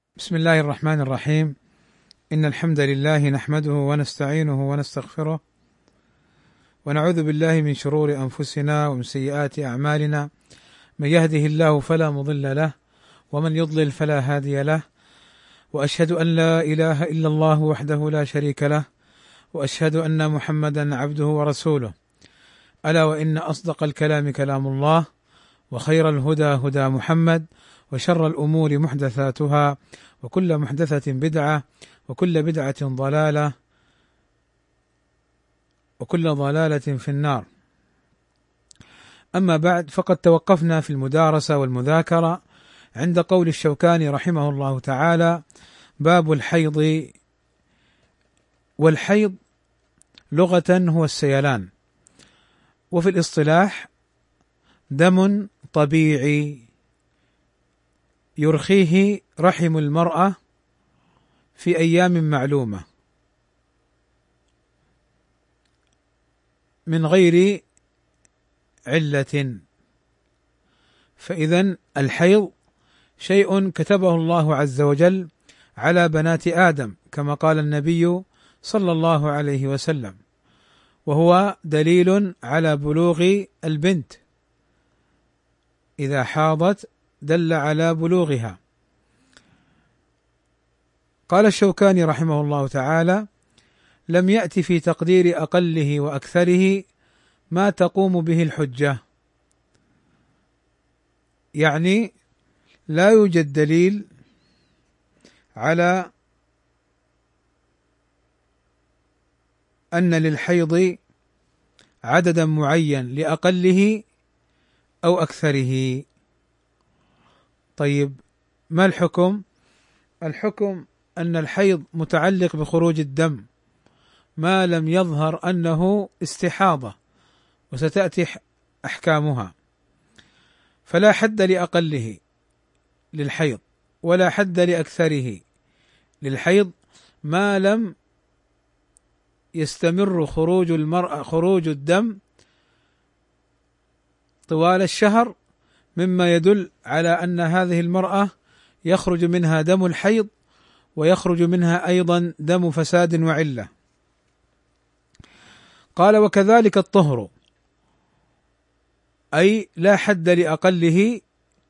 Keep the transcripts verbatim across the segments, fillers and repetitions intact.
بسم الله الرحمن الرحيم. إن الحمد لله نحمده ونستعينه ونستغفره ونعوذ بالله من شرور أنفسنا ومن سيئات أعمالنا، من يهده الله فلا مضل له ومن يضلل فلا هادي له، وأشهد أن لا إله إلا الله وحده لا شريك له، وأشهد أن محمدا عبده ورسوله. ألا وإن أصدق الكلام كلام الله، وخير الهدى هدى محمد، وشر الأمور محدثاتها، وكل محدثة بدعة، وكل بدعة ضلالة، وكل ضلالة في النار. أما بعد، فقد توقفنا في المدارسة والمذاكرة عند قول الشوكاني رحمه الله تعالى: باب الحيض. والحيض لغة هو السيلان، وفي الاصطلاح دم طبيعي يرخيه رحم المرأة في أيام معلومة من غير علة. فإذن الحيض شيء كتبه الله عز وجل على بنات آدم، كما قال النبي صلى الله عليه وسلم، وهو دليل على بلوغ البنت، إذا حاضت دل على بلوغها. قال الشوكاني رحمه الله تعالى: لم يأت في تقدير أقله وأكثره ما تقوم به الحجة، يعني لا يوجد دليل على أن للحيض عددا معين لأقله أو أكثره. طيب، ما الحكم؟ الحكم أن الحيض متعلق بخروج الدم ما لم يظهر أنه استحاضة، وستأتي أحكامها. فلا حد لأقله للحيض ولا حد لأكثره للحيض ما لم يستمر خروج المرأة خروج الدم طوال الشهر، مما يدل على أن هذه المرأة يخرج منها دم الحيض ويخرج منها أيضا دم فساد وعلة. قال: وكذلك الطهر، أي لا حد لأقله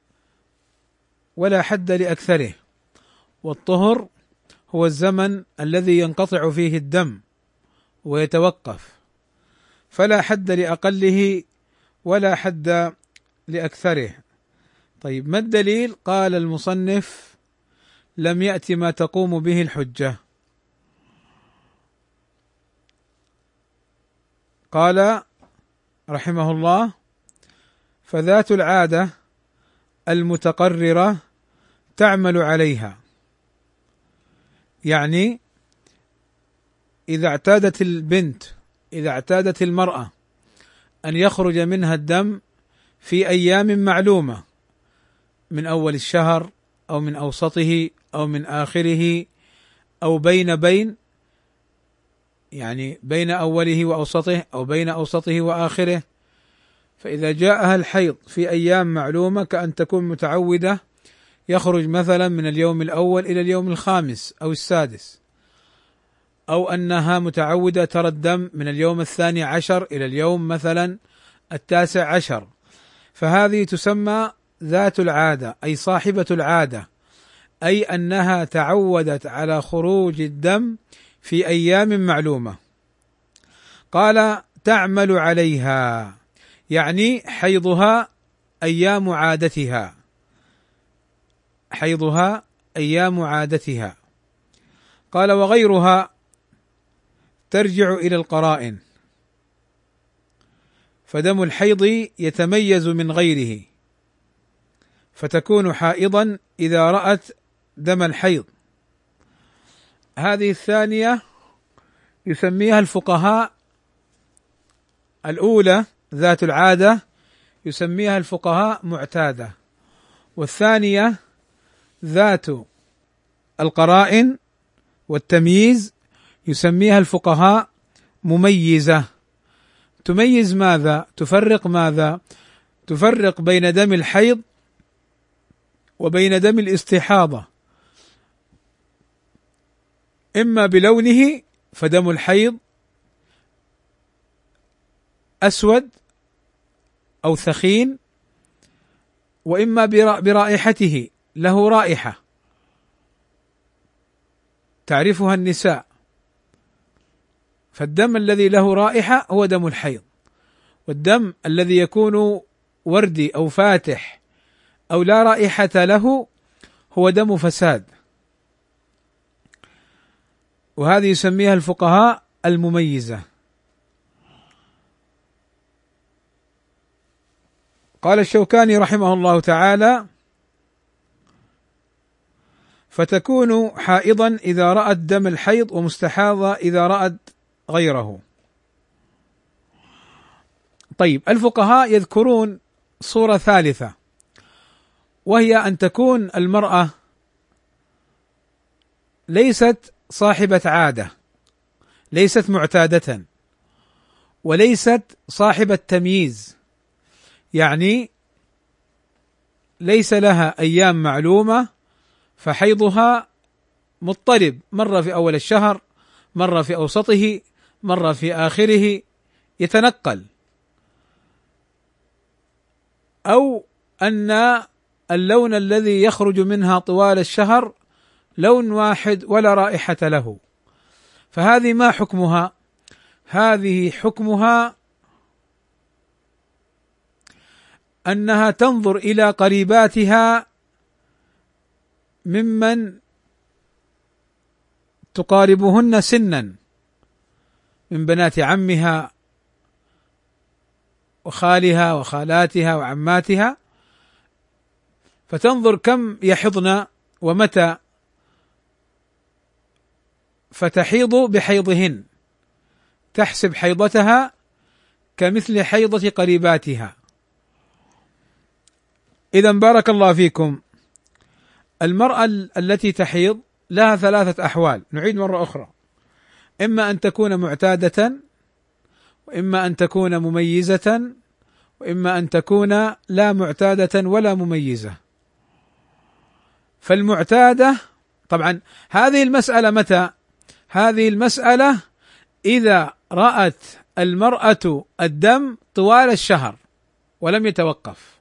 ولا حد لأكثره. والطهر هو الزمن الذي ينقطع فيه الدم ويتوقف، فلا حد لأقله ولا حد لأكثره. طيب، ما الدليل؟ قال المصنف: لم يأت ما تقوم به الحجة. قال رحمه الله: فذات العادة المتقررة تعمل عليها، يعني إذا اعتادت البنت إذا اعتادت المرأة أن يخرج منها الدم في أيام معلومة من أول الشهر أو من أوسطه أو من آخره أو بين بين يعني بين أوله وأوسطه أو بين أوسطه وآخره، فإذا جاءها الحيض في أيام معلومة، كأن تكون متعودة يخرج مثلا من اليوم الأول إلى اليوم الخامس أو السادس، أو أنها متعودة ترى الدم من اليوم الثاني عشر إلى اليوم مثلا التاسع عشر، فهذه تسمى ذات العادة، أي صاحبة العادة، أي أنها تعودت على خروج الدم في أيام معلومة. قال: تعمل عليها، يعني حيضها أيام عادتها حيضها أيام عادتها. قال: وغيرها ترجع إلى القرائن، فدم الحيض يتميز من غيره، فتكون حائضا إذا رأت دم الحيض. هذه الثانية يسميها الفقهاء، الأولى ذات العادة يسميها الفقهاء معتادة، والثانية ذات القرائن والتمييز يسميها الفقهاء مميزة. تميز ماذا؟ تفرق ماذا؟ تفرق بين دم الحيض وبين دم الاستحاضة، إما بلونه فدم الحيض أسود أو ثخين، وإما برائحته، له رائحة تعرفها النساء، فالدم الذي له رائحة هو دم الحيض، والدم الذي يكون وردي أو فاتح أو لا رائحة له هو دم فساد، وهذه يسميها الفقهاء المميزة. قال الشوكاني رحمه الله تعالى: فتكون حائضا إذا رأت دم الحيض، ومستحاضة إذا رأت غيره. طيب، الفقهاء يذكرون صورة ثالثة، وهي أن تكون المرأة ليست صاحبة عادة، ليست معتادة، وليست صاحبة تمييز، يعني ليس لها أيام معلومة، فحيضها مضطرب، مرة في أول الشهر، مرة في أوسطه، مرة في آخره، يتنقل. أو أن اللون الذي يخرج منها طوال الشهر لون واحد ولا رائحة له، فهذه ما حكمها؟ هذه حكمها أنها تنظر إلى قريباتها ممن تقاربهن سنا من بنات عمها وخالها وخالاتها وعماتها، فتنظر كم يحضن ومتى، فتحيض بحيضهن، تحسب حيضتها كمثل حيضة قريباتها. إذا بارك الله فيكم، المرأة التي تحيض لها ثلاثة أحوال، نعيد مرة أخرى: إما أن تكون معتادة، وإما أن تكون مميزة، وإما أن تكون لا معتادة ولا مميزة. فالمعتادة طبعا هذه المسألة متى؟ هذه المسألة إذا رأت المرأة الدم طوال الشهر ولم يتوقف،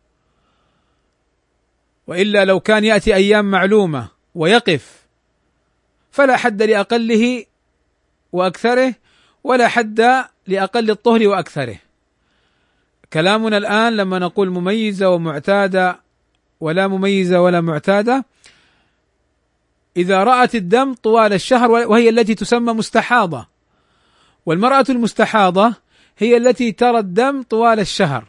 وإلا لو كان يأتي أيام معلومة ويقف فلا حد لأقله وأكثره، ولا حد لأقل الطهر وأكثره. كلامنا الآن لما نقول مميزة ومعتادة ولا مميزة ولا معتادة، إذا رأت الدم طوال الشهر، وهي التي تسمى مستحاضة، والمرأة المستحاضة هي التي ترى الدم طوال الشهر،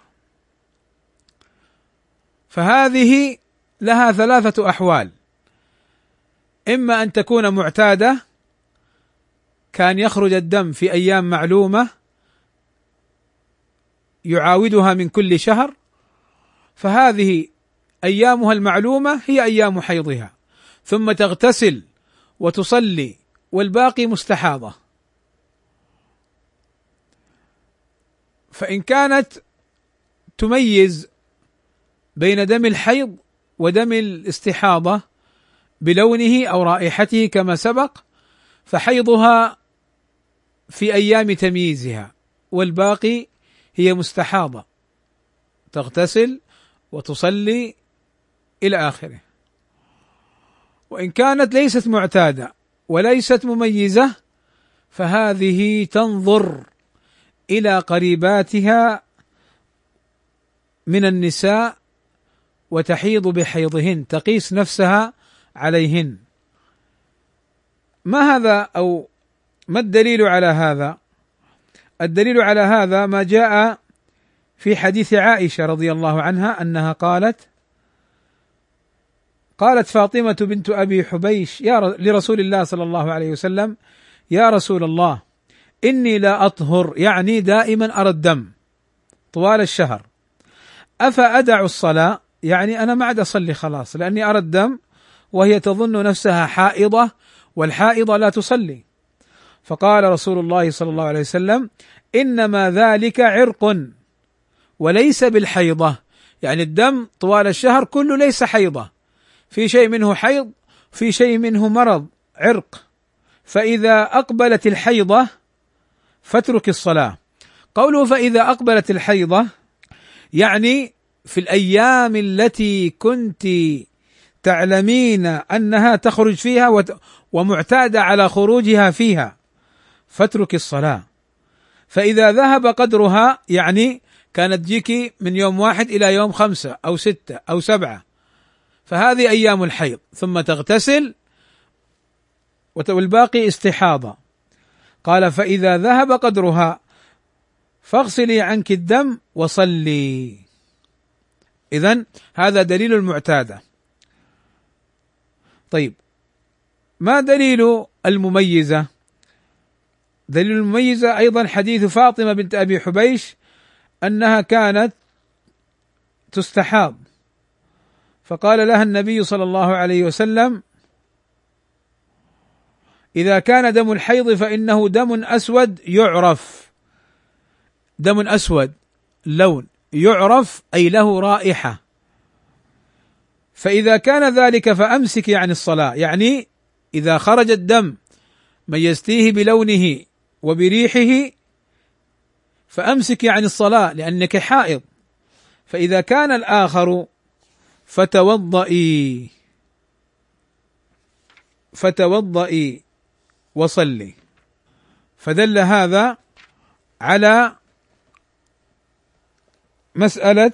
فهذه لها ثلاثة أحوال: إما أن تكون معتادة، كان يخرج الدم في أيام معلومة يعاودها من كل شهر، فهذه أيامها المعلومة هي أيام حيضها، ثم تغتسل وتصلي، والباقي مستحاضة. فإن كانت تميز بين دم الحيض ودم الاستحاضة بلونه أو رائحته كما سبق، فحيضها في أيام تمييزها، والباقي هي مستحاضة، تغتسل وتصلي إلى آخره. وإن كانت ليست معتادة وليست مميزة، فهذه تنظر إلى قريباتها من النساء وتحيض بحيضهن، تقيس نفسها عليهن. ما هذا أو ما الدليل على هذا؟ الدليل على هذا ما جاء في حديث عائشة رضي الله عنها أنها قالت: قالت فاطمة بنت أبي حبيش يا لرسول الله صلى الله عليه وسلم: يا رسول الله، إني لا أطهر، يعني دائما أرى الدم طوال الشهر، أفأدع الصلاة؟ يعني أنا ما عاد أصلي خلاص، لأني أرى الدم، وهي تظن نفسها حائضة، والحائضة لا تصلي. فقال رسول الله صلى الله عليه وسلم: إنما ذلك عرق وليس بالحيضة، يعني الدم طوال الشهر كله ليس حيضة، في شيء منه حيض، في شيء منه مرض عرق، فإذا أقبلت الحيضة فاترك الصلاة. قوله فإذا أقبلت الحيضة يعني في الأيام التي كنت تعلمين أنها تخرج فيها ومعتادة على خروجها فيها فاترك الصلاة. فإذا ذهب قدرها يعني كانت تجيك من يوم واحد إلى يوم خمسة أو ستة أو سبعة، فهذه أيام الحيض، ثم تغتسل والباقي استحاضة. قال فإذا ذهب قدرها فاغسلي عنك الدم وصلي. إذن هذا دليل المعتادة. طيب ما دليل المميزة؟ دليل المميزة أيضا حديث فاطمة بنت أبي حبيش أنها كانت تستحاض، فقال لها النبي صلى الله عليه وسلم: إذا كان دم الحيض فإنه دم أسود يعرف، دم أسود لون يعرف أي له رائحة، فإذا كان ذلك فأمسكي عن الصلاة، يعني إذا خرج الدم ميزتيه بلونه وبريحه فأمسكي عن الصلاة لأنك حائض. فإذا كان الآخر فتوضئي فتوضئي وصلي. فدل هذا على مسألة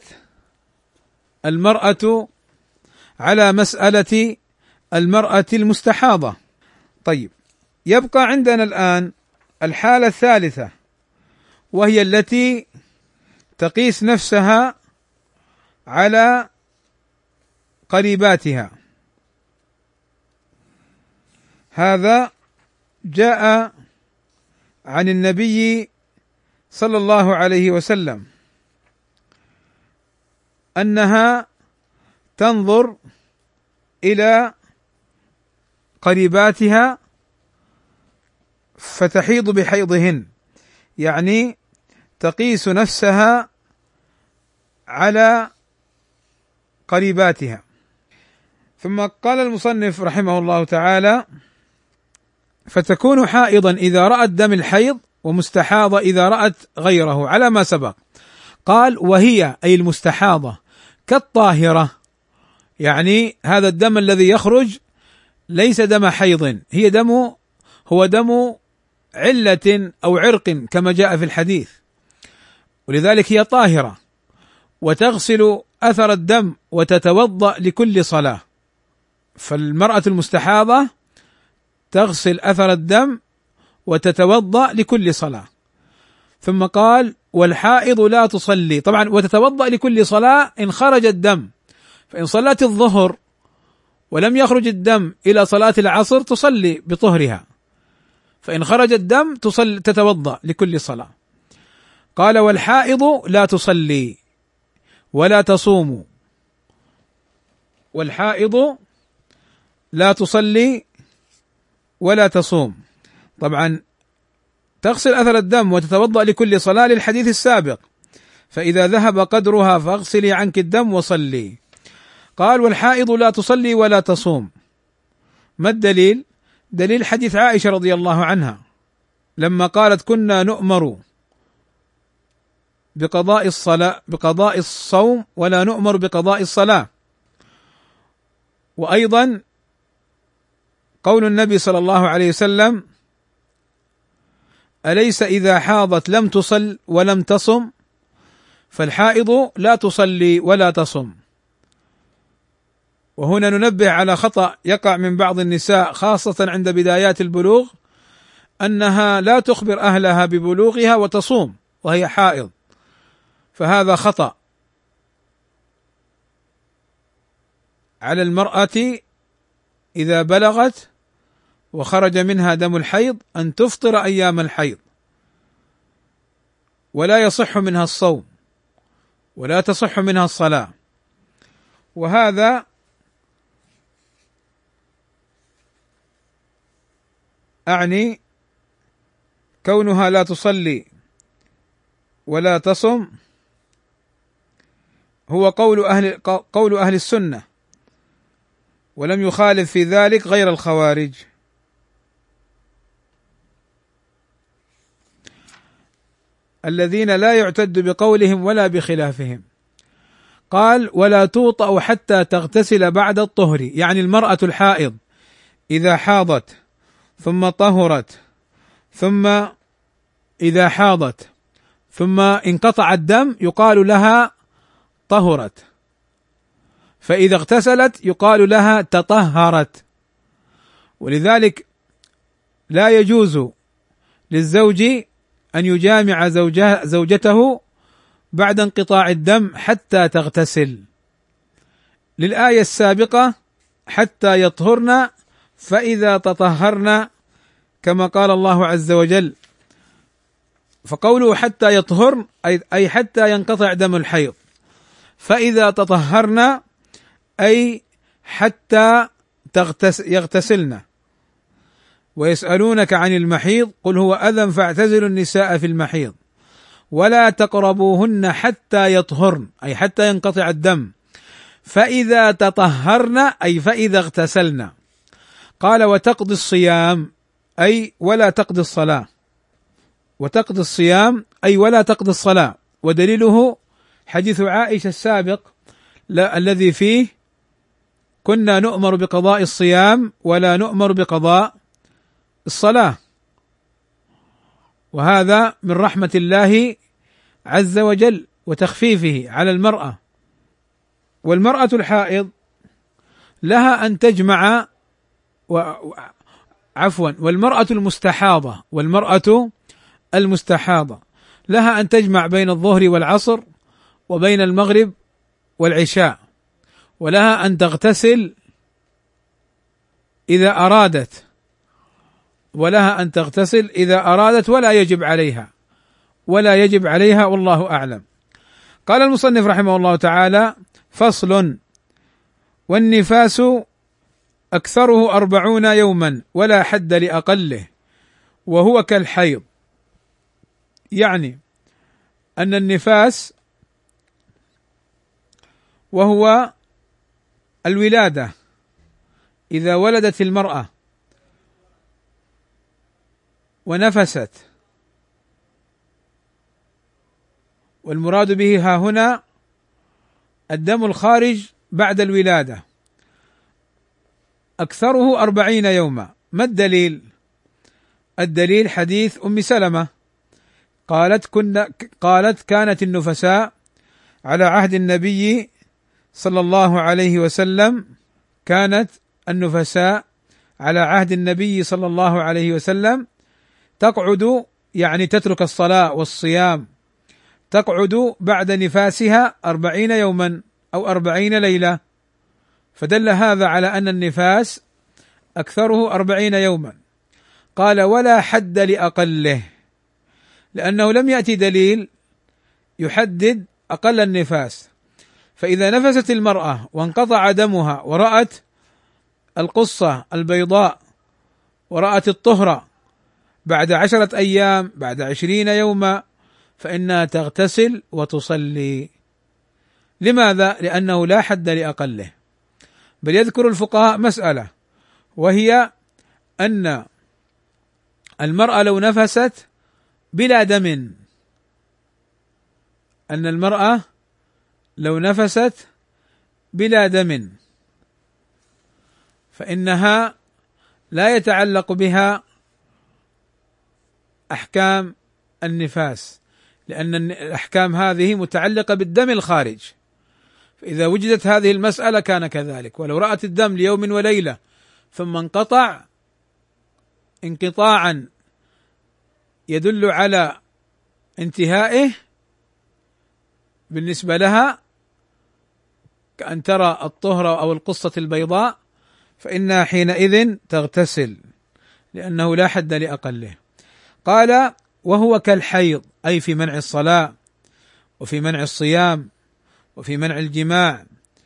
المرأة على مسألة المرأة المستحاضة. طيب يبقى عندنا الآن الحالة الثالثة، وهي التي تقيس نفسها على قريباتها. هذا جاء عن النبي صلى الله عليه وسلم أنها تنظر إلى قريباتها فتحيض بحيضهن، يعني تقيس نفسها على قريباتها. ثم قال المصنف رحمه الله تعالى: فتكون حائضا إذا رأت دم الحيض ومستحاضة إذا رأت غيره على ما سبق. قال: وهي أي المستحاضة كالطاهرة، يعني هذا الدم الذي يخرج ليس دم حيض، هي دم هو دم علة أو عرق كما جاء في الحديث، ولذلك هي طاهرة، وتغسل أثر الدم وتتوضأ لكل صلاة. فالمرأة المستحاضة تغسل أثر الدم وتتوضأ لكل صلاة. ثم قال: والحائض لا تصلي، طبعا وتتوضأ لكل صلاة إن خرج الدم، فإن صلت الظهر ولم يخرج الدم إلى صلاة العصر تصلي بطهرها، فإن خرج الدم تصلي تتوضأ لكل صلاة. قال: والحائض لا تصلي ولا تصوم، والحائض لا تصلي ولا تصوم. طبعا تغسل أثر الدم وتتوضأ لكل صلاة للحديث السابق: فإذا ذهب قدرها فاغسلي عنك الدم وصلي. قال: والحائض لا تصلي ولا تصوم. ما الدليل؟ دليل حديث عائشة رضي الله عنها لما قالت: كنا نؤمر بقضاء الصلاة بقضاء الصوم ولا نؤمر بقضاء الصلاة. وأيضا قول النبي صلى الله عليه وسلم: أليس إذا حاضت لم تصل ولم تصم؟ فالحائض لا تصلي ولا تصم. وهنا ننبه على خطأ يقع من بعض النساء خاصة عند بدايات البلوغ، أنها لا تخبر أهلها ببلوغها وتصوم وهي حائض، فهذا خطأ. على المرأة إذا بلغت وخرج منها دم الحيض أن تفطر أيام الحيض، ولا يصح منها الصوم ولا تصح منها الصلاة. وهذا أعني كونها لا تصلي ولا تصم هو قول أهل قول أهل السنة، ولم يخالف في ذلك غير الخوارج. الذين لا يعتد بقولهم ولا بخلافهم. قال: ولا توطأ حتى تغتسل بعد الطهر، يعني المرأة الحائض إذا حاضت ثم طهرت ثم إذا حاضت ثم انقطع الدم يقال لها طهرت، فإذا اغتسلت يقال لها تطهرت. ولذلك لا يجوز للزوج أن يجامع زوجته بعد انقطاع الدم حتى تغتسل، للآية السابقة: حتى يطهرن فإذا تطهرن، كما قال الله عز وجل. فقوله حتى يطهرن أي حتى ينقطع دم الحيض، فإذا تطهرن أي حتى يغتسلن. ويسألونك عن المحيض قل هو أذى فاعتزلوا النساء في المحيض ولا تقربوهن حتى يطهرن أي حتى ينقطع الدم، فإذا تطهرن أي فإذا اغتسلن. قال: وتقضي الصيام أي ولا تقضي الصلاة، وتقضي الصيام أي ولا تقضي الصلاة. ودليله حديث عائشة السابق الذي فيه: كنا نؤمر بقضاء الصيام ولا نؤمر بقضاء الصلاة. وهذا من رحمة الله عز وجل وتخفيفه على المرأة. والمرأة الحائض لها أن تجمع و... عفوا والمرأة المستحاضة والمرأة المستحاضة لها أن تجمع بين الظهر والعصر وبين المغرب والعشاء، ولها أن تغتسل إذا أرادت، ولها أن تغتسل إذا أرادت، ولا يجب عليها ولا يجب عليها والله أعلم. قال المصنف رحمه الله تعالى: فصل: والنفاس أكثره أربعون يوما ولا حد لأقله وهو كالحيض. يعني أن النفاس وهو الولادة، إذا ولدت المرأة ونفست، والمراد به ها هنا الدم الخارج بعد الولادة، أكثره أربعين يوما. ما الدليل؟ الدليل حديث أم سلمة قالت كنا قالت كانت النفساء على عهد النبي صلى الله عليه وسلم كانت النفساء على عهد النبي صلى الله عليه وسلم تقعد، يعني تترك الصلاة والصيام، تقعد بعد نفاسها أربعين يوما أو أربعين ليلة، فدل هذا على أن النفاس أكثره أربعين يوما. قال: ولا حد لأقله، لأنه لم يأتي دليل يحدد أقل النفاس. فإذا نفست المرأة وانقطع دمها ورأت القصة البيضاء ورأت الطهرة بعد عشرة أيام بعد عشرين يوما فإنها تغتسل وتصلي. لماذا؟ لأنه لا حد لأقله. بل يذكر الفقهاء مسألة، وهي أن المرأة لو نفست بلا دم، أن المرأة لو نفست بلا دم فإنها لا يتعلق بها أحكام النفاس، لأن الأحكام هذه متعلقة بالدم الخارج، فإذا وجدت هذه المسألة كان كذلك. ولو رأت الدم ليوم وليلة ثم انقطع انقطاعا يدل على انتهائه بالنسبة لها، كأن ترى الطهرة أو القصة البيضاء، فإنها حينئذ تغتسل لأنه لا حد لأقله. قال: وهو كالحيض، أي في منع الصلاة وفي منع الصيام وفي منع الجماع.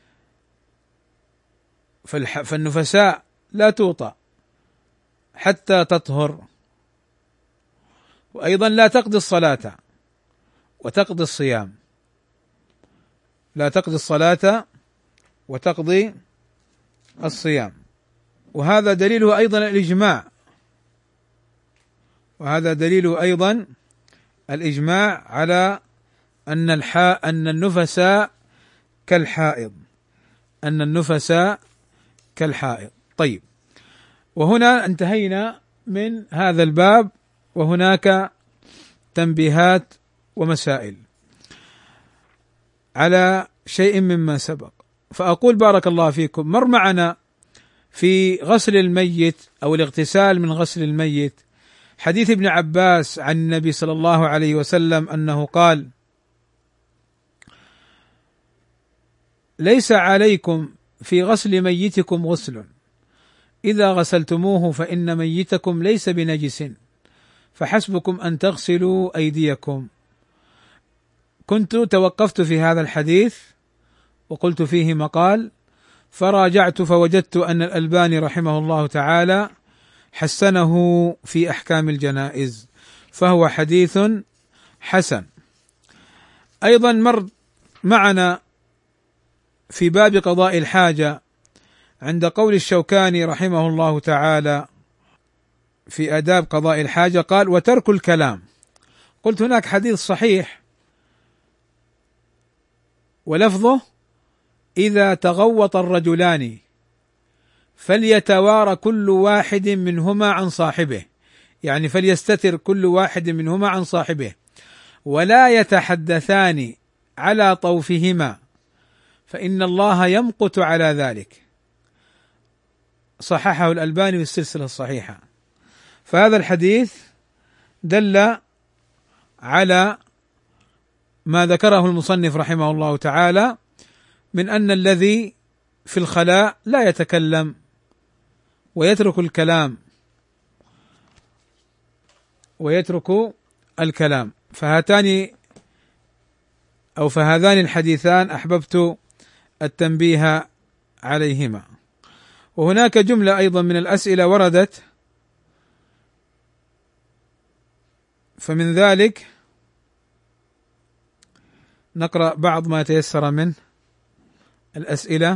فالنفساء لا توطأ حتى تطهر، وأيضا لا تقضي الصلاة وتقضي الصيام، لا تقضي الصلاة وتقضي الصيام. وهذا دليله أيضا الإجماع، وهذا دليله أيضا الإجماع على أن الحاء أن النفساء كالحائض، أن النفساء كالحائض. طيب، وهنا انتهينا من هذا الباب، وهناك تنبيهات ومسائل على شيء مما سبق. فأقول بارك الله فيكم، مر معنا في غسل الميت أو الاغتسال من غسل الميت حديث ابن عباس عن النبي صلى الله عليه وسلم أنه قال: ليس عليكم في غسل ميتكم غسل، إذا غسلتموه فإن ميتكم ليس بنجس، فحسبكم أن تغسلوا أيديكم. كنت توقفت في هذا الحديث وقلت فيه مقال، فراجعت فوجدت أن الألباني رحمه الله تعالى حسنه في أحكام الجنائز، فهو حديث حسن. أيضا مر معنا في باب قضاء الحاجة عند قول الشوكاني رحمه الله تعالى في آداب قضاء الحاجة، قال: وترك الكلام. قلت هناك حديث صحيح ولفظه: إذا تغوط الرجلان فليتوارى كل واحد منهما عن صاحبه، يعني فليستتر كل واحد منهما عن صاحبه، ولا يتحدثان على طوفهما فإن الله يمقت على ذلك. صححه الألباني في السلسلة الصحيحة. فهذا الحديث دل على ما ذكره المصنف رحمه الله تعالى من أن الذي في الخلاء لا يتكلم ويترك الكلام ويترك الكلام فهاتان أو فهذان الحديثان أحببت التنبيه عليهما. وهناك جملة أيضا من الأسئلة وردت، فمن ذلك نقرأ بعض ما تيسر من الأسئلة.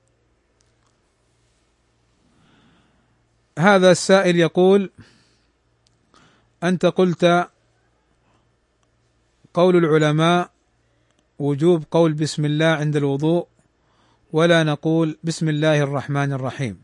هذا السائل يقول: أنت قلت قول العلماء وجوب قول بسم الله عند الوضوء، ولا نقول بسم الله الرحمن الرحيم،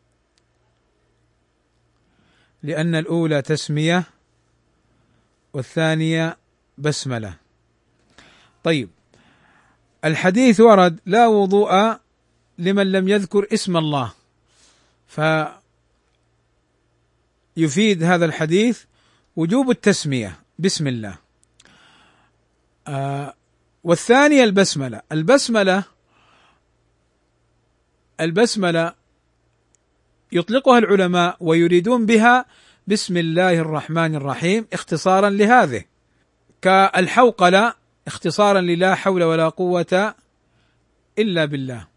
لأن الأولى تسمية والثانية بسملة. طيب، الحديث ورد: لا وضوء لمن لم يذكر اسم الله، فيفيد هذا الحديث وجوب التسمية بسم الله. آه والثانية البسملة. البسملة البسملة يطلقها العلماء ويريدون بها بسم الله الرحمن الرحيم اختصارا لهذه، كالحوقلة اختصارا للا حول ولا قوة إلا بالله.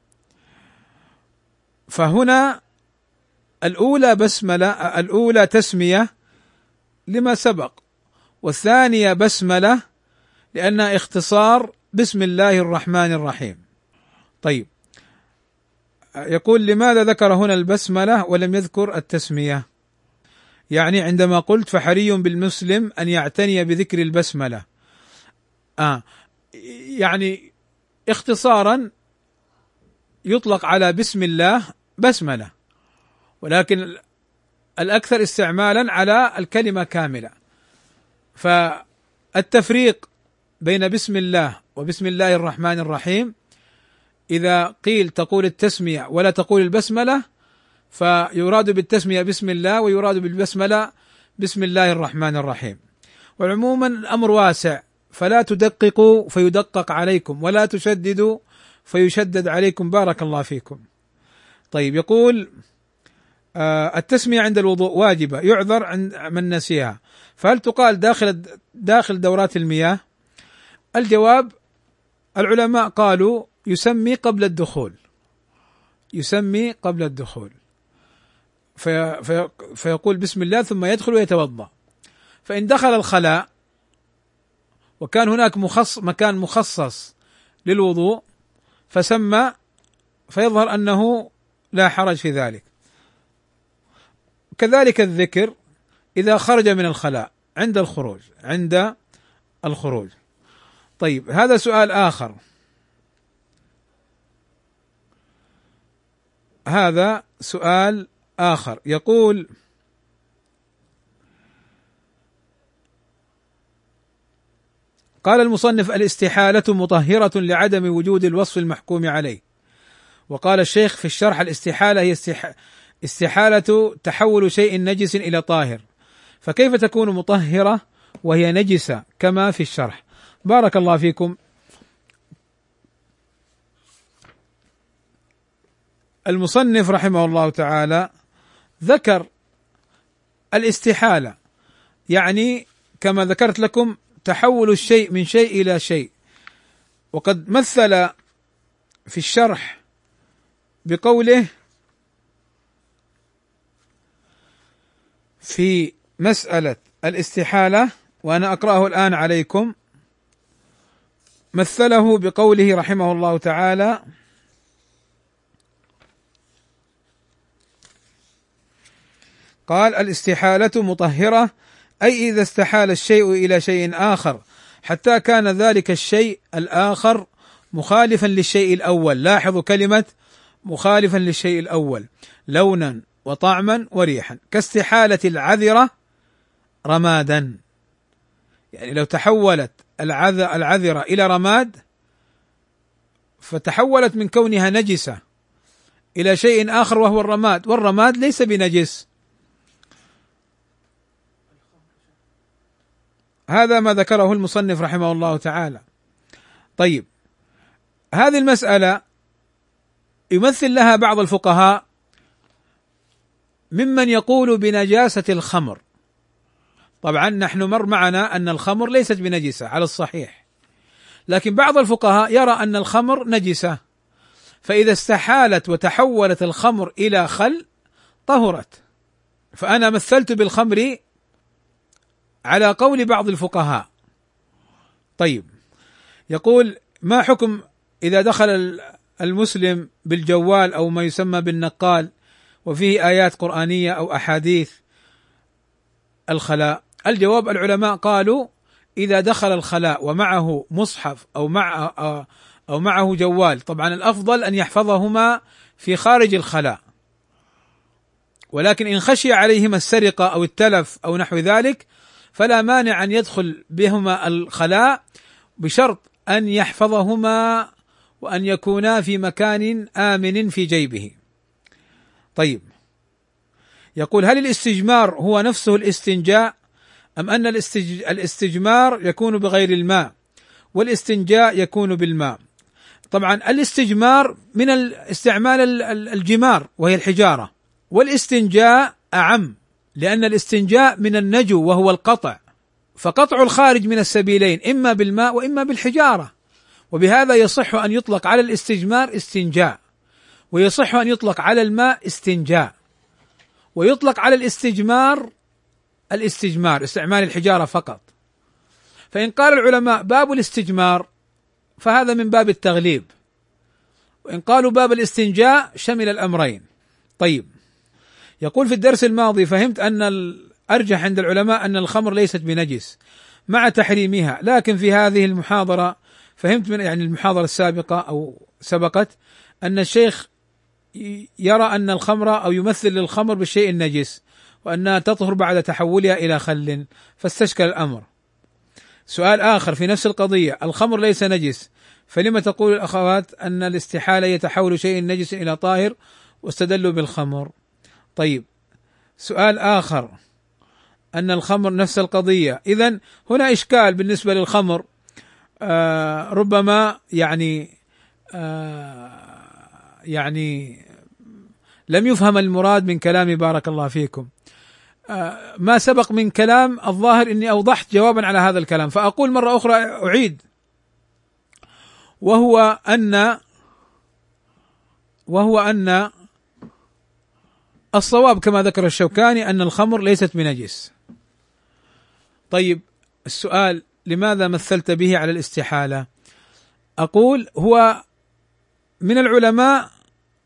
فهنا الأولى بسملة، الأولى تسمية لما سبق، والثانية بسملة لأنها اختصار بسم الله الرحمن الرحيم. طيب، يقول: لماذا ذكر هنا البسملة ولم يذكر التسمية؟ يعني عندما قلت فحري بالمسلم أن يعتني بذكر البسملة، آه يعني اختصارا يطلق على بسم الله بسملة، ولكن الأكثر استعمالا على الكلمة كاملة. فالتفريق بين بسم الله وبسم الله الرحمن الرحيم، إذا قيل تقول التسمية ولا تقول البسملة، فيراد بالتسمية بسم الله ويراد بالبسملة بسم الله الرحمن الرحيم. وعموما الأمر واسع، فلا تدققوا فيدقق عليكم، ولا تشددوا فيشدد عليكم، بارك الله فيكم. طيب، يقول: آه التسمية عند الوضوء واجبة، يعذر عند من نسيها، فهل تقال داخل داخل دورات المياه؟ الجواب: العلماء قالوا يسمي قبل الدخول، يسمي قبل الدخول في في فيقول بسم الله ثم يدخل ويتوضأ. فإن دخل الخلاء وكان هناك مخص مكان مخصص للوضوء فسمى، فيظهر أنه لا حرج في ذلك. كذلك الذكر إذا خرج من الخلاء عند الخروج، عند الخروج. طيب هذا سؤال آخر، هذا سؤال آخر يقول: قال المصنف: الاستحالة مطهرة لعدم وجود الوصف المحكوم عليه. وقال الشيخ في الشرح: الاستحالة هي استحالة تحول شيء نجس إلى طاهر، فكيف تكون مطهرة وهي نجسة كما في الشرح؟ بارك الله فيكم. المصنف رحمه الله تعالى ذكر الاستحالة، يعني كما ذكرت لكم تحول الشيء من شيء إلى شيء، وقد مثل في الشرح بقوله في مسألة الاستحالة، وأنا أقرأه الآن عليكم. مثله بقوله رحمه الله تعالى: قال: الاستحالة مطهرة، أي إذا استحال الشيء إلى شيء آخر حتى كان ذلك الشيء الآخر مخالفا للشيء الأول. لاحظوا كلمة مخالفا للشيء الأول، لونا وطعما وريحا، كاستحالة العذرة رمادا. يعني لو تحولت العذرة إلى رماد، فتحولت من كونها نجسة إلى شيء آخر وهو الرماد، والرماد ليس بنجس. هذا ما ذكره المصنف رحمه الله تعالى. طيب هذه المسألة يمثل لها بعض الفقهاء ممن يقول بنجاسة الخمر. طبعا نحن مر معنا أن الخمر ليست بنجسة على الصحيح، لكن بعض الفقهاء يرى أن الخمر نجسة، فإذا استحالت وتحولت الخمر إلى خل طهرت. فأنا مثلت بالخمر على قول بعض الفقهاء. طيب يقول: ما حكم إذا دخل المسلم بالجوال أو ما يسمى بالنقال وفيه آيات قرآنية أو أحاديث الخلاء؟ الجواب: العلماء قالوا إذا دخل الخلاء ومعه مصحف أو مع أو معه جوال، طبعا الأفضل أن يحفظهما في خارج الخلاء، ولكن إن خشي عليهما السرقة أو التلف أو نحو ذلك فلا مانع أن يدخل بهما الخلاء، بشرط أن يحفظهما وأن يكونا في مكان آمن في جيبه. طيب يقول: هل الاستجمار هو نفسه الاستنجاء، أم أن الاستجمار يكون بغير الماء والاستنجاء يكون بالماء؟ طبعا الاستجمار من استعمال الجمار وهي الحجارة، والاستنجاء أعم، لأن الاستنجاء من النجو وهو القطع، فقطع الخارج من السبيلين إما بالماء وإما بالحجارة، وبهذا يصح أن يطلق على الاستجمار استنجاء، ويصح أن يطلق على الماء استنجاء، ويطلق على الاستجمار الاستجمار استعمال الحجارة فقط. فإن قال العلماء باب الاستجمار فهذا من باب التغليب، وإن قالوا باب الاستنجاء شمل الأمرين. طيب يقول: في الدرس الماضي فهمت أن الأرجح عند العلماء أن الخمر ليست بنجس مع تحريمها، لكن في هذه المحاضرة فهمت من يعني المحاضرة السابقة أو سبقت أن الشيخ يرى أن الخمر أو يمثل للخمر بالشيء النجس وأنها تطهر بعد تحولها إلى خل، فاستشكل الأمر. سؤال آخر في نفس القضية: الخمر ليس نجس، فلما تقول الأخوات أن الاستحالة يتحول شيء نجس إلى طاهر واستدلوا بالخمر؟ طيب سؤال آخر: أن الخمر نفس القضية، إذن هنا إشكال بالنسبة للخمر. آه ربما يعني آه يعني لم يفهم المراد من كلامي، بارك الله فيكم. آه ما سبق من كلام الظاهر إني أوضحت جوابا على هذا الكلام، فأقول مرة أخرى أعيد، وهو أن وهو أن الصواب كما ذكر الشوكاني أن الخمر ليست بنجس. طيب السؤال: لماذا مثلت به على الاستحالة؟ أقول هو من العلماء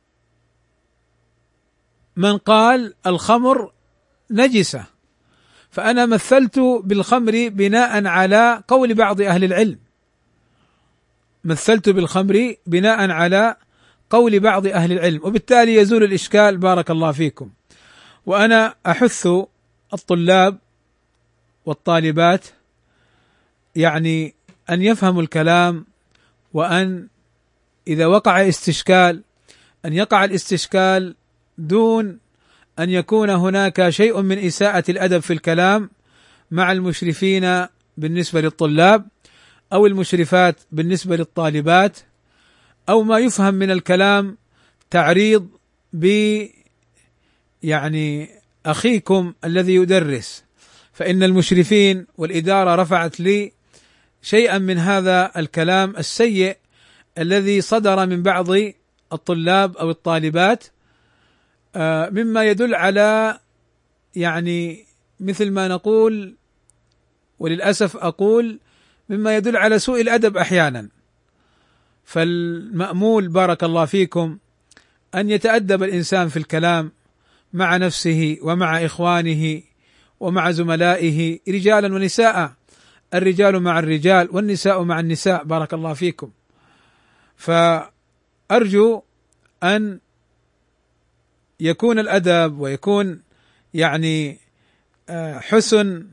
من قال الخمر نجسة، فأنا مثلت بالخمر بناء على قول بعض أهل العلم، مثلت بالخمر بناء على قول بعض أهل العلم، وبالتالي يزول الإشكال بارك الله فيكم. وأنا أحث الطلاب والطالبات يعني أن يفهموا الكلام، وأن إذا وقع استشكال أن يقع الاستشكال دون أن يكون هناك شيء من إساءة الأدب في الكلام مع المشرفين بالنسبة للطلاب، أو المشرفات بالنسبة للطالبات، أو ما يفهم من الكلام تعريض ب يعني أخيكم الذي يدرس. فإن المشرفين والإدارة رفعت لي شيئا من هذا الكلام السيء الذي صدر من بعض الطلاب أو الطالبات، مما يدل على يعني مثل ما نقول، وللأسف أقول، مما يدل على سوء الأدب أحيانا. فالمأمول بارك الله فيكم أن يتأدب الإنسان في الكلام مع نفسه ومع إخوانه ومع زملائه رجالا ونساء، الرجال مع الرجال والنساء مع النساء بارك الله فيكم. فأرجو أن يكون الأدب ويكون يعني حسن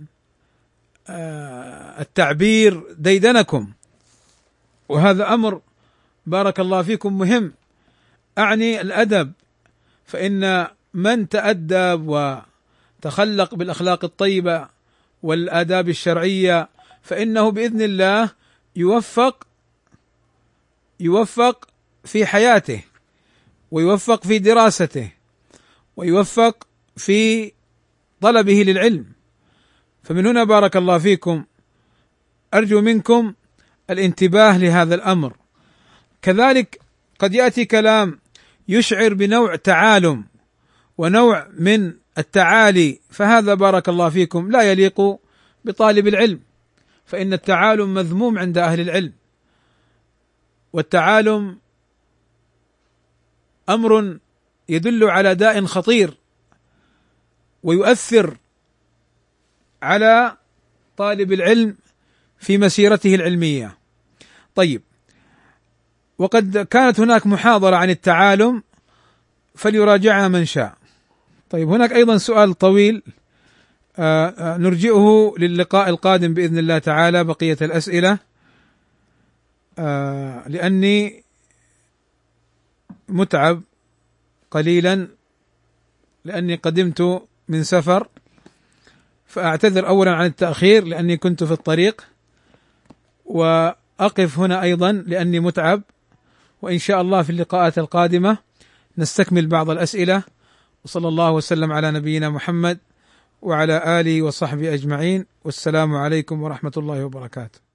التعبير ديدنكم، وهذا أمر بارك الله فيكم مهم. أعني الأدب، فإن من تأدب وتخلق بالأخلاق الطيبة والآداب الشرعية فإنه بإذن الله يوفق يوفق في حياته، ويوفق في دراسته، ويوفق في طلبه للعلم. فمن هنا بارك الله فيكم أرجو منكم الانتباه لهذا الأمر. كذلك قد يأتي كلام يشعر بنوع تعالم ونوع من التعالي، فهذا بارك الله فيكم لا يليق بطالب العلم، فإن التعالم مذموم عند أهل العلم، والتعالم أمر يدل على داء خطير ويؤثر على طالب العلم في مسيرته العلمية. طيب، وقد كانت هناك محاضرة عن التعالم فليراجعها من شاء. طيب، هناك أيضا سؤال طويل آآ آآ نرجئه للقاء القادم بإذن الله تعالى بقية الأسئلة، لأني متعب قليلا لأني قدمت من سفر، فأعتذر أولا عن التأخير لأني كنت في الطريق، وأقف هنا أيضا لأني متعب، وإن شاء الله في اللقاءات القادمة نستكمل بعض الأسئلة. وصلى الله وسلم على نبينا محمد وعلى آله وصحبه أجمعين، والسلام عليكم ورحمة الله وبركاته.